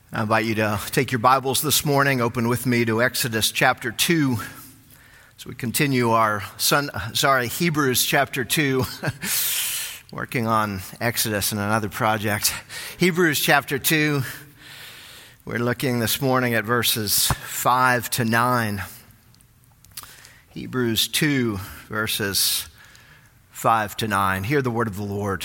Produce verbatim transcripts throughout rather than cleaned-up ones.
I invite you to take your Bibles this morning, open with me to Exodus chapter two. As we continue our, son, sorry, Hebrews chapter two, working on Exodus and another project. Hebrews chapter two, we're looking this morning at verses five to nine. Hebrews two, verses five to nine. Hear the word of the Lord.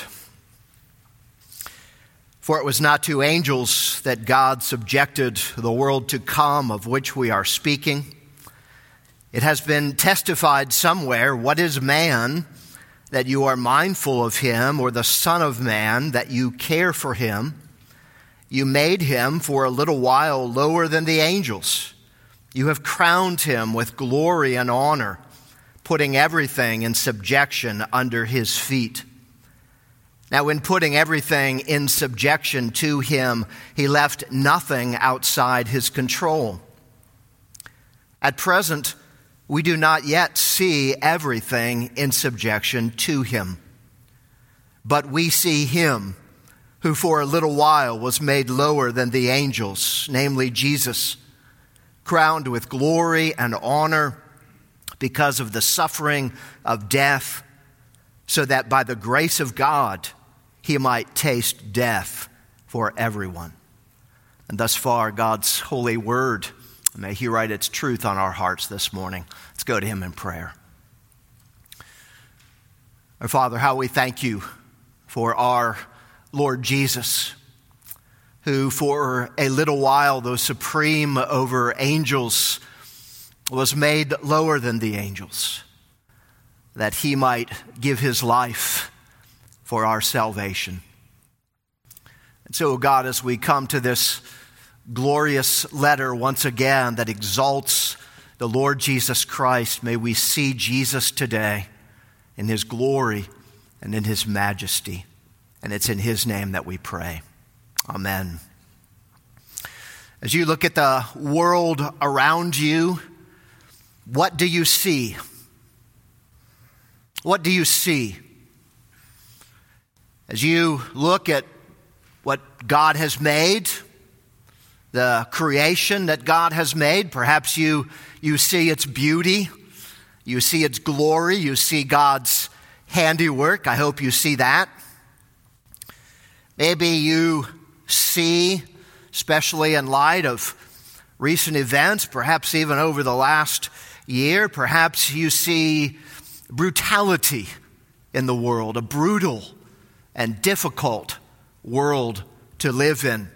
For it was not to angels that God subjected the world to come, of which we are speaking. It has been testified somewhere, what is man, that you are mindful of him, or the son of man, that you care for him? You made him for a little while lower than the angels. You have crowned him with glory and honor, putting everything in subjection under his feet. Now, in putting everything in subjection to him, he left nothing outside his control. At present, we do not yet see everything in subjection to him. But we see him who for a little while was made lower than the angels, namely Jesus, crowned with glory and honor because of the suffering of death, so that by the grace of God, he might taste death for everyone. And thus far, God's holy word, may he write its truth on our hearts this morning. Let's go to him in prayer. Our Father, how we thank you for our Lord Jesus, who for a little while, though supreme over angels, was made lower than the angels, that he might give his life for our salvation. And so, God, as we come to this glorious letter once again that exalts the Lord Jesus Christ, may we see Jesus today in his glory and in his majesty. And it's in his name that we pray. Amen. As you look at the world around you, what do you see? What do you see? As you look at what God has made, the creation that God has made, perhaps you, you see its beauty, you see its glory, you see God's handiwork. I hope you see that. Maybe you see, especially in light of recent events, perhaps even over the last year, perhaps you see brutality in the world, a brutal and difficult world to live in.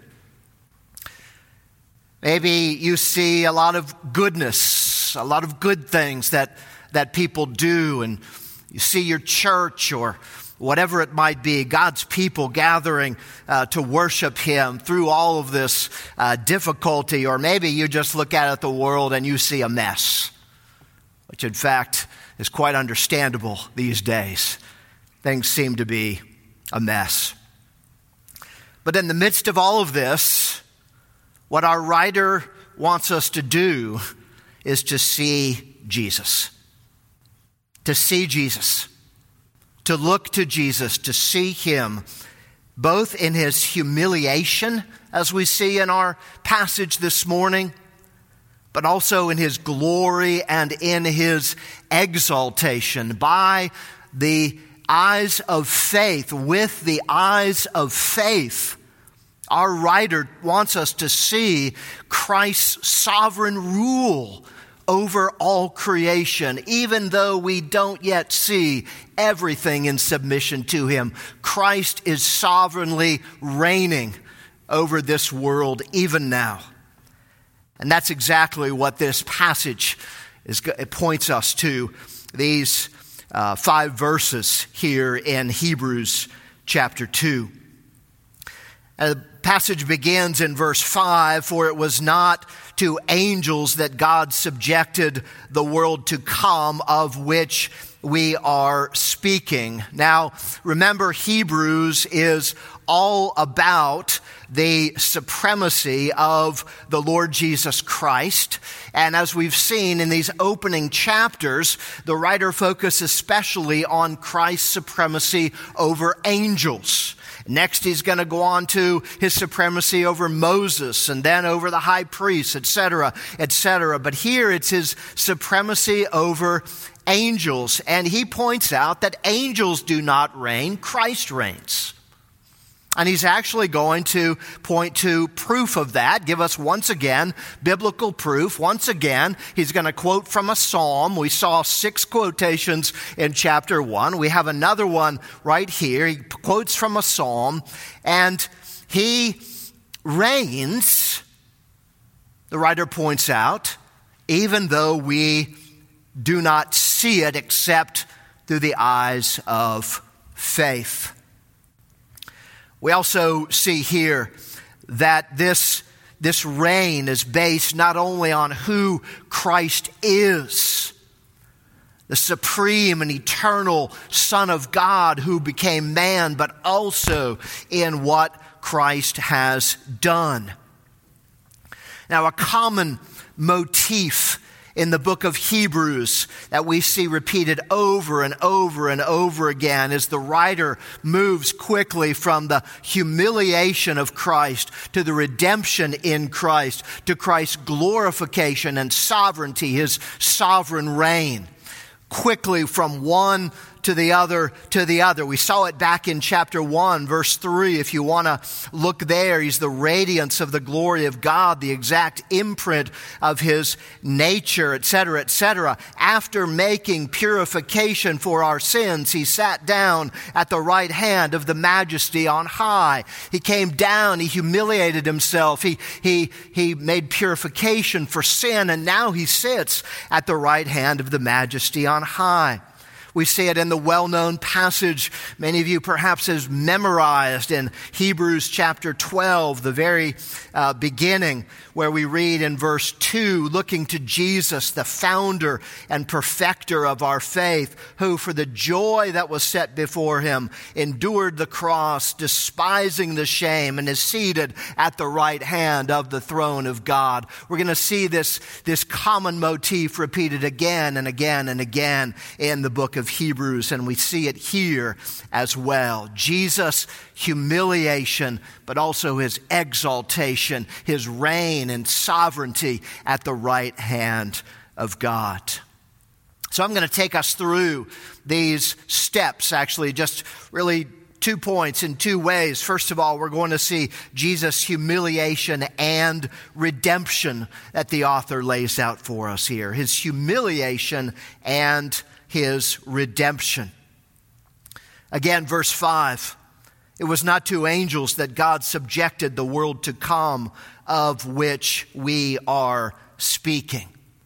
Maybe you see a lot of goodness, a lot of good things that, that people do, and you see your church or whatever it might be, God's people gathering uh, to worship him through all of this uh, difficulty. Or maybe you just look out at the world and you see a mess, which in fact is quite understandable these days. Things seem to be a mess. But in the midst of all of this, what our writer wants us to do is to see Jesus. To see Jesus. To look to Jesus, to see him both in his humiliation, as we see in our passage this morning, but also in his glory and in his exaltation by the eyes of faith. With the eyes of faith, our writer wants us to see Christ's sovereign rule over all creation, even though we don't yet see everything in submission to him. Christ is sovereignly reigning over this world even now. And that's exactly what this passage is. It points us to these uh, five verses here in Hebrews chapter two. And the passage begins in verse five, for it was not to angels that God subjected the world to come, of which we are speaking. Now, remember, Hebrews is all about the supremacy of the Lord Jesus Christ. And as we've seen in these opening chapters, the writer focuses especially on Christ's supremacy over angels. Next, he's going to go on to his supremacy over Moses and then over the high priest, et cetera, et cetera. But here it's his supremacy over angels. And he points out that angels do not reign, Christ reigns. And he's actually going to point to proof of that, give us once again biblical proof. Once again, he's going to quote from a psalm. We saw six quotations in chapter one. We have another one right here. He quotes from a psalm, and he reigns, the writer points out, even though we do not see it except through the eyes of faith. We also see here that this, this reign is based not only on who Christ is, the supreme and eternal Son of God who became man, but also in what Christ has done. Now, a common motif in the book of Hebrews that we see repeated over and over and over again as the writer moves quickly from the humiliation of Christ to the redemption in Christ to Christ's glorification and sovereignty, his sovereign reign. Quickly from one to the other to the other. We saw it back in chapter one, verse three. If you want to look there, he's the radiance of the glory of God, the exact imprint of his nature, et cetera, et cetera. After making purification for our sins, he sat down at the right hand of the Majesty on high. He came down, he humiliated himself, he, he, he made purification for sin, and now he sits at the right hand of the Majesty on high. We see it in the well-known passage many of you perhaps has memorized in Hebrews chapter twelve, the very uh, beginning, where we read in verse two, looking to Jesus, the founder and perfecter of our faith, who for the joy that was set before him endured the cross, despising the shame, and is seated at the right hand of the throne of God. We're going to see this, this common motif repeated again and again and again in the book of Hebrews, and we see it here as well. Jesus' humiliation, but also his exaltation, his reign and sovereignty at the right hand of God. So I'm going to take us through these steps, actually, just really two points in two ways. First of all, we're going to see Jesus' humiliation and redemption that the author lays out for us here. His humiliation and his redemption. Again, verse five. It was not to angels that God subjected the world to come, of which we are speaking.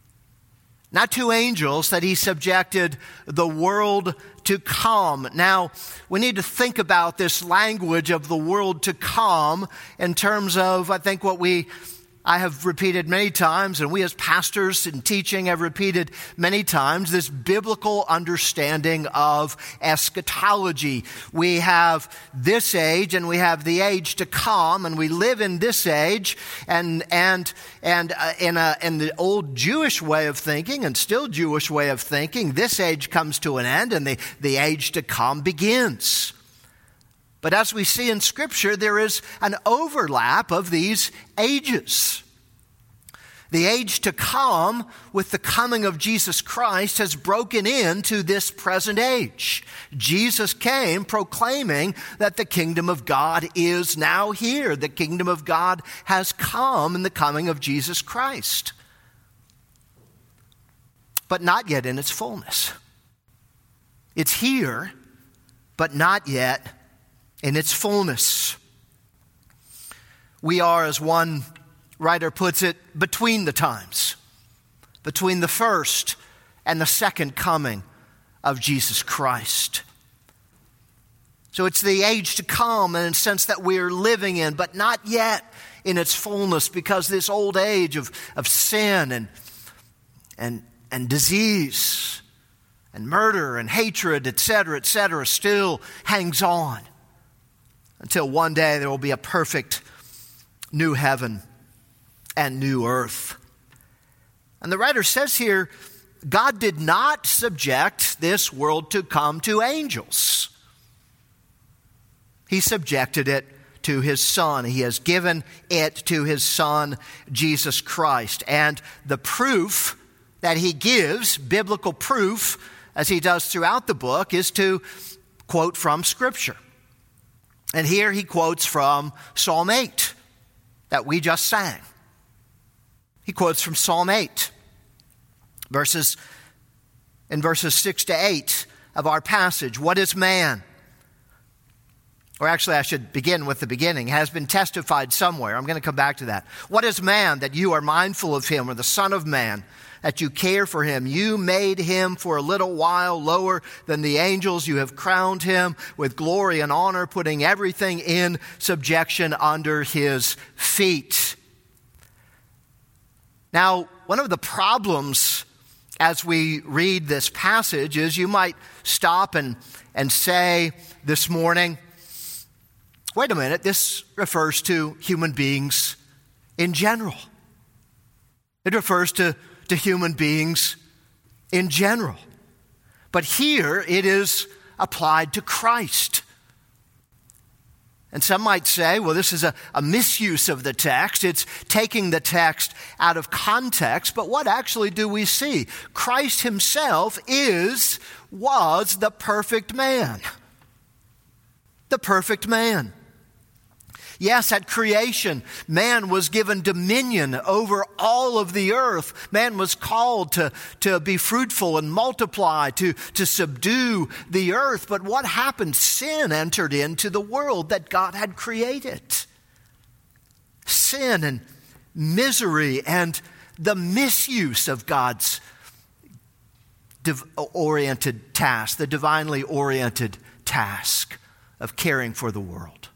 Not to angels that he subjected the world to come. Now, we need to think about this language of the world to come in terms of, I think, what we I have repeated many times, and we as pastors in teaching have repeated many times, this biblical understanding of eschatology. We have this age and we have the age to come, and we live in this age, and and and uh, in a in the old Jewish way of thinking and still Jewish way of thinking, this age comes to an end and the, the age to come begins. But as we see in Scripture, there is an overlap of these ages. The age to come with the coming of Jesus Christ has broken into this present age. Jesus came proclaiming that the kingdom of God is now here. The kingdom of God has come in the coming of Jesus Christ. But not yet in its fullness. It's here, but not yet in its fullness. We are, as one writer puts it, between the times, between the first and the second coming of Jesus Christ. So it's the age to come in a sense that we're living in, but not yet in its fullness, because this old age of, of sin and, and, and disease and murder and hatred, et cetera, et cetera, still hangs on. Until one day there will be a perfect new heaven and new earth. And the writer says here, God did not subject this world to come to angels. He he subjected it to his Son. He has given it to his Son, Jesus Christ. And the proof that he gives, biblical proof, as he does throughout the book, is to quote from Scripture. And here he quotes from Psalm eight that we just sang. He quotes from Psalm eight, verses in verses six to eight of our passage. What is man? Or actually, I should begin with the beginning. It has been testified somewhere. I'm going to come back to that. What is man that you are mindful of him, or the Son of Man that you care for him? You made him for a little while lower than the angels. You have crowned him with glory and honor, putting everything in subjection under his feet. Now, one of the problems as we read this passage is you might stop and, and say this morning, wait a minute, this refers to human beings in general. It refers to, to human beings in general. But here it is applied to Christ. And some might say, well, this is a, a misuse of the text. It's taking the text out of context. But what actually do we see? Christ himself is, was the perfect man. The perfect man. Yes, at creation, man was given dominion over all of the earth. Man was called to, to be fruitful and multiply, to, to subdue the earth. But what happened? Sin entered into the world that God had created. Sin and misery and the misuse of God's div- oriented task, the divinely oriented task of caring for the world.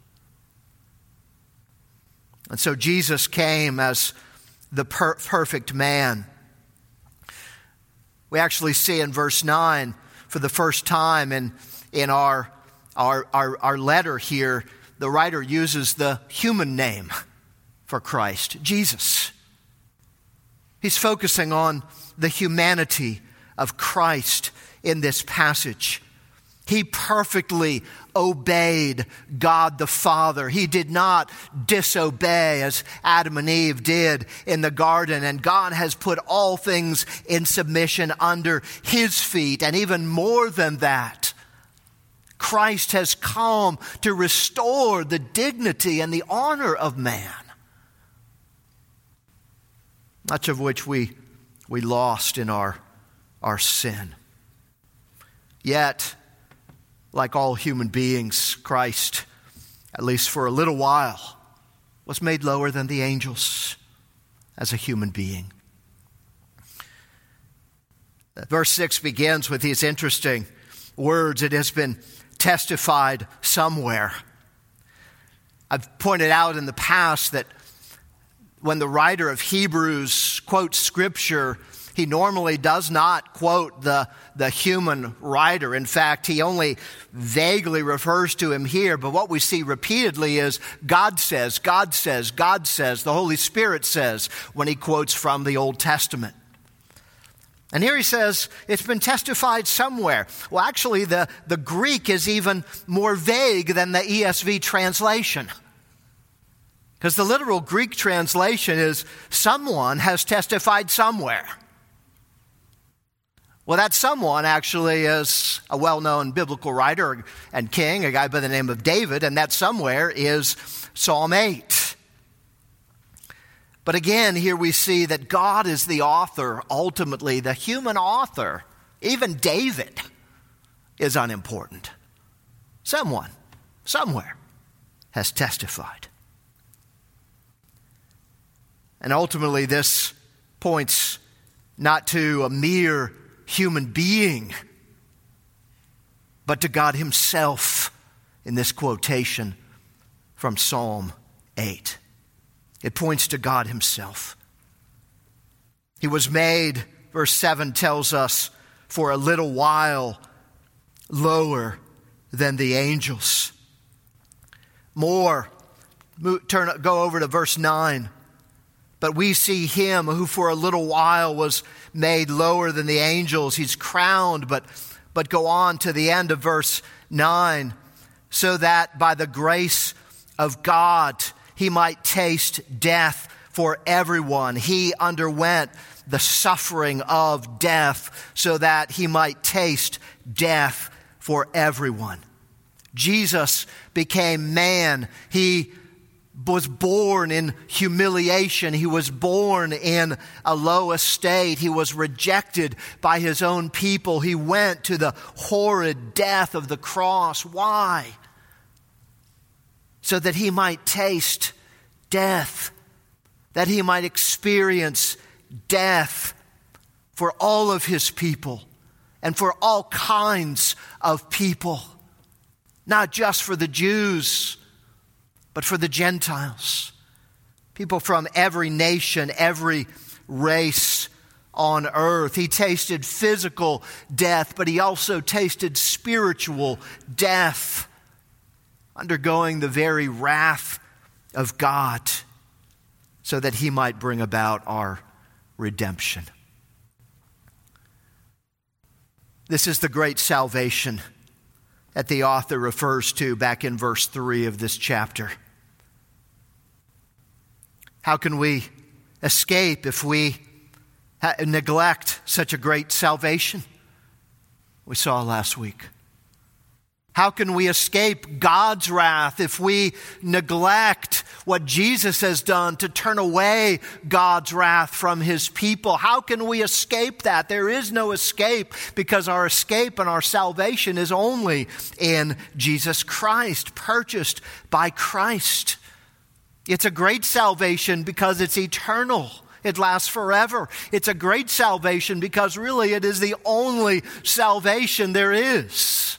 And so Jesus came as the per- perfect man. We actually see in verse nine, for the first time in, in our, our, our, our letter here, the writer uses the human name for Christ, Jesus. He's focusing on the humanity of Christ in this passage. He perfectly obeyed God the Father. He did not disobey as Adam and Eve did in the garden. And God has put all things in submission under his feet. And even more than that, Christ has come to restore the dignity and the honor of man, much of which we, we lost in our, our sin. Yet, like all human beings, Christ, at least for a little while, was made lower than the angels as a human being. Verse six begins with these interesting words. It has been testified somewhere. I've pointed out in the past that when the writer of Hebrews quotes Scripture, he normally does not quote the, the human writer. In fact, he only vaguely refers to him here. But what we see repeatedly is God says, God says, God says, the Holy Spirit says when he quotes from the Old Testament. And here he says, it's been testified somewhere. Well, actually, the, the Greek is even more vague than the E S V translation. Because the literal Greek translation is, someone has testified somewhere. Well, that someone actually is a well-known biblical writer and king, a guy by the name of David, and that somewhere is Psalm eight. But again, here we see that God is the author, ultimately, the human author. Even David is unimportant. Someone, somewhere, has testified. And ultimately, this points not to a mere human being, but to God himself in this quotation from Psalm eight. It points to God himself. He was made, verse seven tells us, for a little while lower than the angels. More, turn, go over to verse nine. But we see him who for a little while was made lower than the angels. He's crowned, but, but go on to the end of verse nine. so that by the grace of God he might taste death for everyone. He underwent the suffering of death so that he might taste death for everyone. Jesus became man. He was born in humiliation. He was born in a low estate. He was rejected by his own people. He went to the horrid death of the cross. Why? So that he might taste death, that he might experience death for all of his people and for all kinds of people, not just for the Jews, but for the Gentiles, people from every nation, every race on earth. He tasted physical death, but he also tasted spiritual death, undergoing the very wrath of God so that he might bring about our redemption. This is the great salvation that the author refers to back in verse three of this chapter. How can we escape if we ha- neglect such a great salvation? We saw last week. How can we escape God's wrath if we neglect what Jesus has done to turn away God's wrath from his people? How can we escape that? There is no escape, because our escape and our salvation is only in Jesus Christ, purchased by Christ. It's a great salvation because it's eternal. It lasts forever. It's a great salvation because really it is the only salvation there is.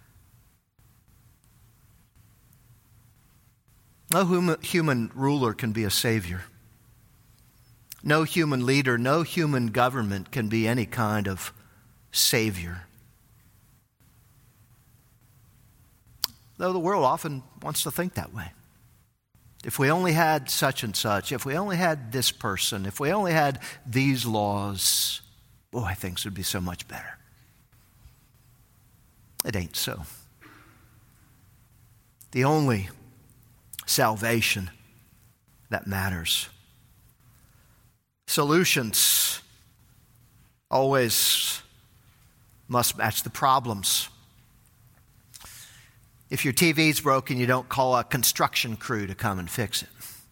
No human ruler can be a savior. No human leader, no human government can be any kind of savior. Though the world often wants to think that way. If we only had such and such, if we only had this person, if we only had these laws, boy, things would be so much better. It ain't so. The only salvation that matters. Solutions always must match the problems. If your T V's broken, you don't call a construction crew to come and fix it.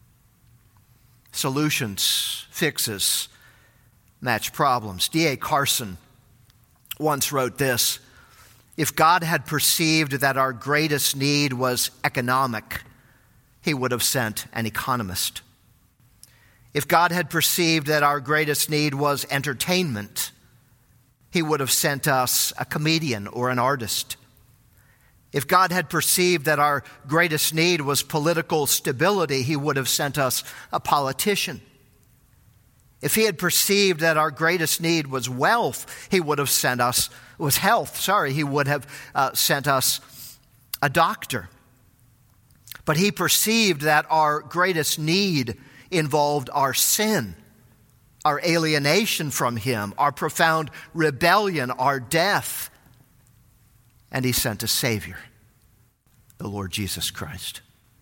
Solutions, fixes, match problems. D A Carson once wrote this: if God had perceived that our greatest need was economic, he would have sent an economist. If God had perceived that our greatest need was entertainment, he would have sent us a comedian or an artist. If God had perceived that our greatest need was political stability, he would have sent us a politician. If he had perceived that our greatest need was wealth, he would have sent us, was health, sorry, he would have uh, sent us a doctor. But he perceived that our greatest need involved our sin, our alienation from him, our profound rebellion, our death. And he sent a Savior, the Lord Jesus Christ.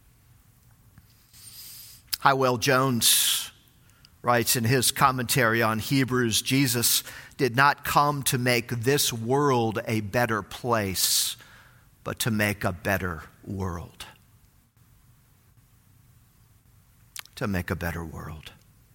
Hywell Jones writes in his commentary on Hebrews, Jesus did not come to make this world a better place, but to make a better world. To make a better world.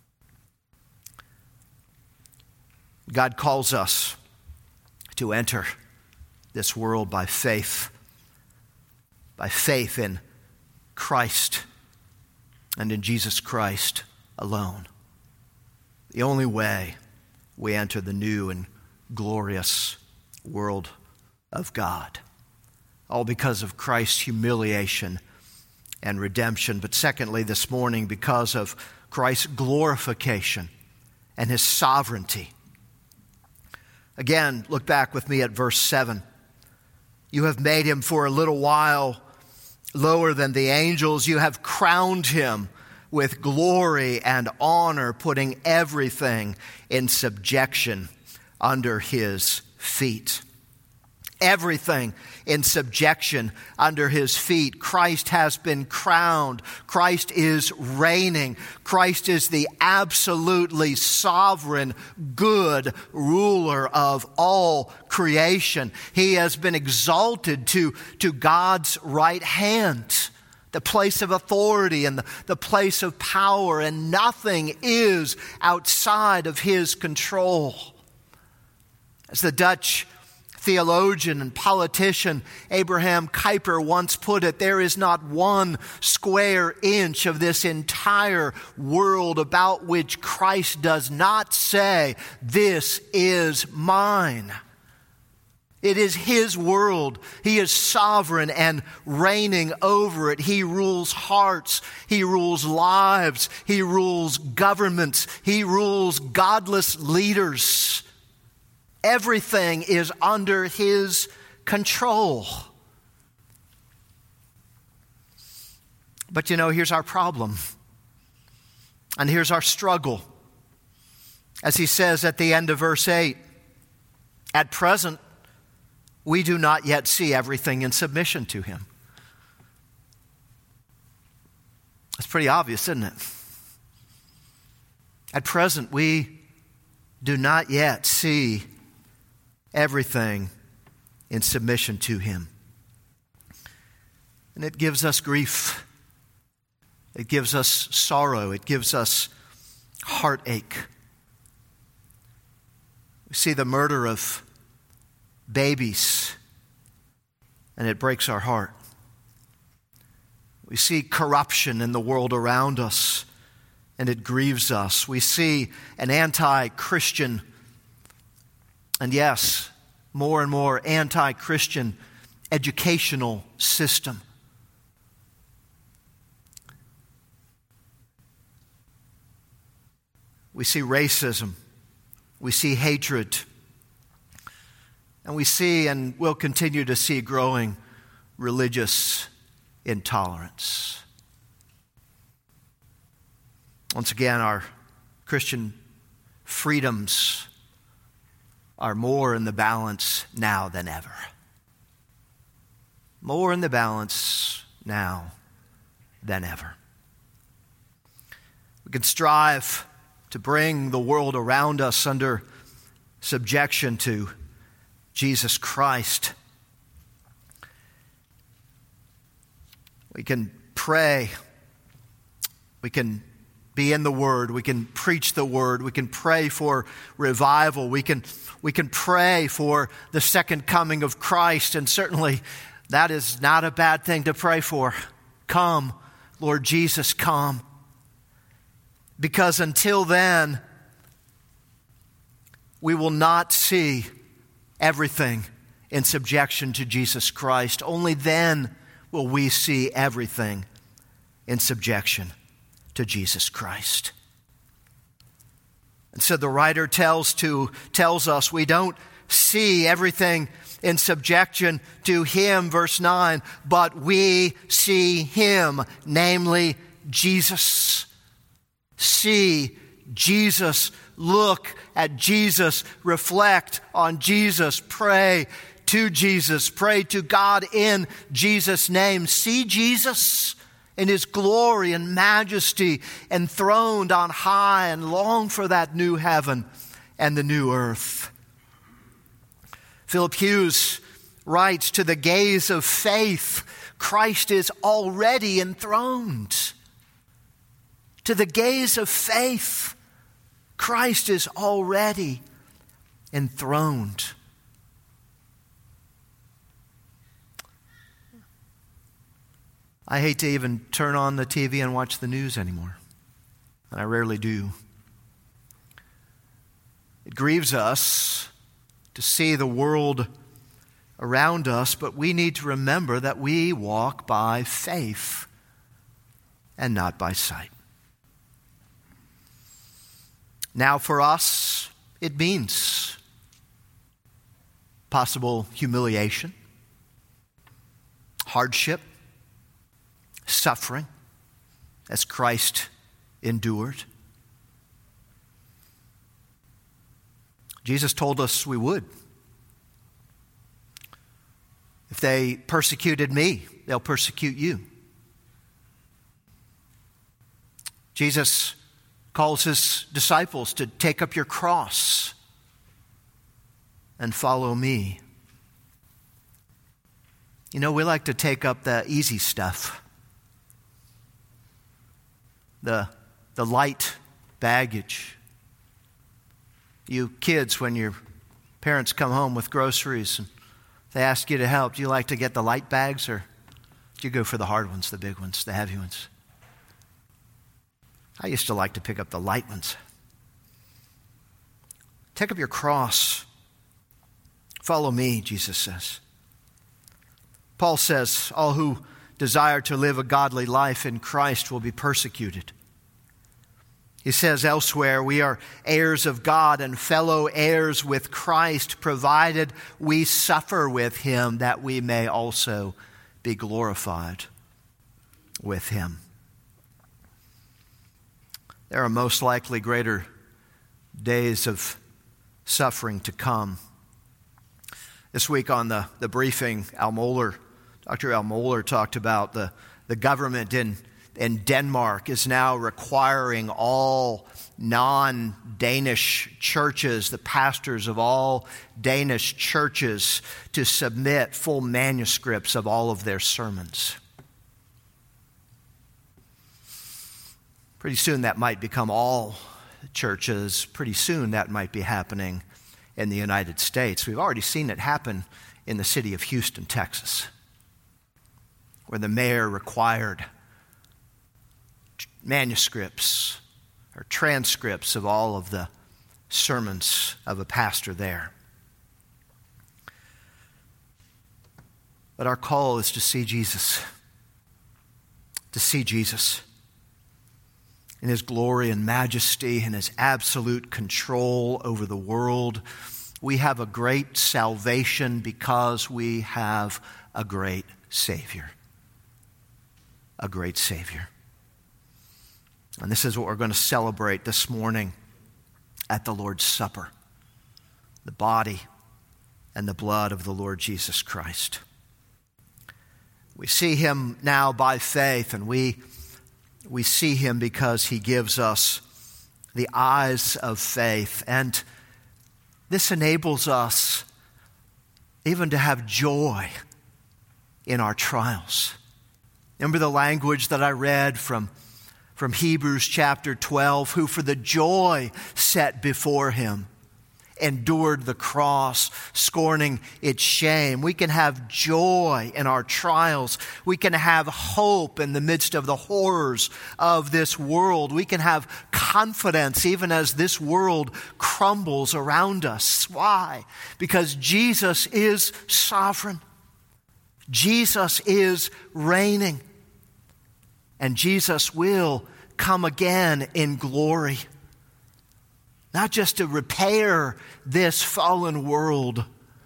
God calls us to enter this world by faith, by faith in Christ and in Jesus Christ alone. The only way we enter the new and glorious world of God. All because of Christ's humiliation and redemption. But secondly, this morning, because of Christ's glorification and his sovereignty. Again, look back with me at verse seven. You have made him for a little while lower than the angels. You have crowned him with glory and honor, putting everything in subjection under his feet. everything in subjection under his feet. Christ has been crowned. Christ is reigning. Christ is the absolutely sovereign, good ruler of all creation. He has been exalted to, to God's right hand, the place of authority and the, the place of power, and nothing is outside of his control. As the Dutch theologian and politician Abraham Kuyper once put it, there is not one square inch of this entire world about which Christ does not say, "This is mine." It is his world. He is sovereign and reigning over it. He rules hearts. He rules lives. He rules governments. He rules godless leaders. Everything is under his control. But you know, here's our problem. And here's our struggle. As he says at the end of verse eight, at present, we do not yet see everything in submission to him. That's pretty obvious, isn't it? At present, we do not yet see everything in submission to him. And it gives us grief. It gives us sorrow. It gives us heartache. We see the murder of babies, and it breaks our heart. We see corruption in the world around us, and it grieves us. We see an anti-Christian, and yes, more and more anti-Christian educational system. We see racism. We see hatred. And we see and will continue to see growing religious intolerance. Once again, our Christian freedoms are more in the balance now than ever. More in the balance now than ever. We can strive to bring the world around us under subjection to Jesus Christ. We can pray. We can be in the Word. We can preach the Word. We can pray for revival. We can, we can pray for the second coming of Christ. And certainly that is not a bad thing to pray for. Come, Lord Jesus, come. Because until then, we will not see everything in subjection to Jesus Christ. Only then will we see everything in subjection to Jesus Christ. And so the writer tells to tells us we don't see everything in subjection to him, verse nine, but we see him, namely Jesus. See Jesus, look at Jesus, reflect on Jesus, pray to Jesus, pray to God in Jesus' name. See Jesus in his glory and majesty, enthroned on high, and long for that new heaven and the new earth. Philip Hughes writes, to the gaze of faith, Christ is already enthroned. To the gaze of faith, Christ is already enthroned. I hate to even turn on the T V and watch the news anymore, and I rarely do. It grieves us to see the world around us, but we need to remember that we walk by faith and not by sight. Now for us, it means possible humiliation, hardship, suffering, as Christ endured. Jesus told us we would. If they persecuted me, they'll persecute you. Jesus calls his disciples to take up your cross and follow me. You know, we like to take up the easy stuff, the, the light baggage. You kids, when your parents come home with groceries and they ask you to help, do you like to get the light bags, or do you go for the hard ones, the big ones, the heavy ones? I used to like to pick up the light ones. Take up your cross. Follow me, Jesus says. Paul says, all who desire to live a godly life in Christ will be persecuted. He says elsewhere, we are heirs of God and fellow heirs with Christ, provided we suffer with him, that we may also be glorified with him. There are most likely greater days of suffering to come. This week on the, the briefing, Al Mohler, Doctor Al Mohler talked about the, the government in, in Denmark is now requiring all non-Danish churches, the pastors of all Danish churches, to submit full manuscripts of all of their sermons. Pretty soon that might become all churches. Pretty soon that might be happening in the United States. We've already seen it happen in the city of Houston, Texas, where the mayor required manuscripts or transcripts of all of the sermons of a pastor there. But our call is to see Jesus, to see Jesus in his glory and majesty and his absolute control over the world. We have a great salvation because we have a great Savior. A great Savior. And this is what we're going to celebrate this morning at the Lord's Supper. The body and the blood of the Lord Jesus Christ. We see him now by faith, and we We see him because he gives us the eyes of faith. And this enables us even to have joy in our trials. Remember the language that I read from, from Hebrews chapter twelve, who for the joy set before him endured the cross, scorning its shame. We can have joy in our trials. We can have hope in the midst of the horrors of this world. We can have confidence even as this world crumbles around us. Why? Because Jesus is sovereign. Jesus is reigning. And Jesus will come again in glory. Not just to repair this fallen world,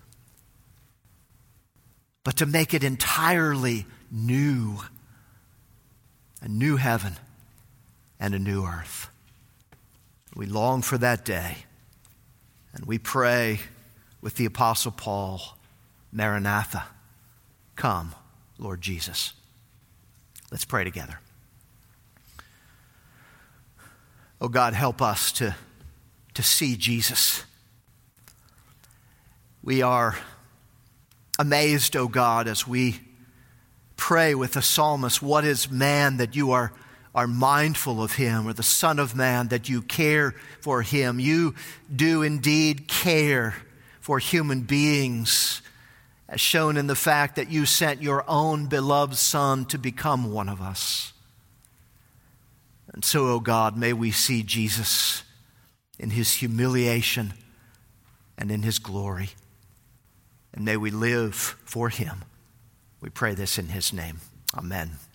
but to make it entirely new. A new heaven and a new earth. We long for that day. And we pray with the Apostle Paul, Maranatha, come, Lord Jesus. Let's pray together. Oh God, help us to to see Jesus. We are amazed, O God, as we pray with the psalmist, what is man that you are, are mindful of him, or the Son of Man that you care for him? You do indeed care for human beings, as shown in the fact that you sent your own beloved Son to become one of us. And so, O God, may we see Jesus in his humiliation and in his glory. And may we live for him. We pray this in his name. Amen.